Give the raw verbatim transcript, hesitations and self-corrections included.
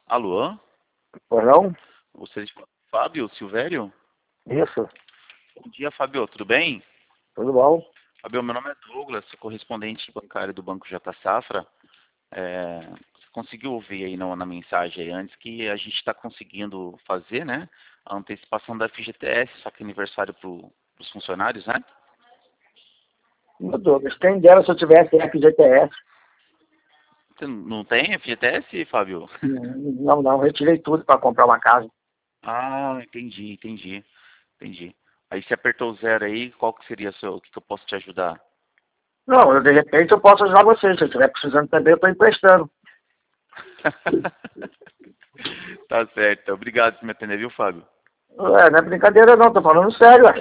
Alô? Pois não? Você é de Fábio Silvério? Isso, Bom dia, Fábio. Tudo bem? tudo bom? Fábio, meu nome é Douglas, sou correspondente bancário do Banco J Safra. É, você conseguiu ouvir aí na, na mensagem aí antes que a gente está conseguindo fazer, né? A antecipação da F G T S, só que aniversário para os funcionários, né? Meu Douglas, quem dera se eu tivesse F G T S. Você não tem F G T S, Fábio? Não, não, retirei tudo para comprar uma casa. Ah, entendi, entendi, entendi. Aí você apertou o zero aí, qual que seria o seu, o que, que eu posso te ajudar? Não, eu, de repente eu posso ajudar você. Se eu estiver precisando também, eu estou emprestando. Tá certo. Obrigado por me atender, viu, Fábio? É, não é brincadeira não, tô falando sério, ué.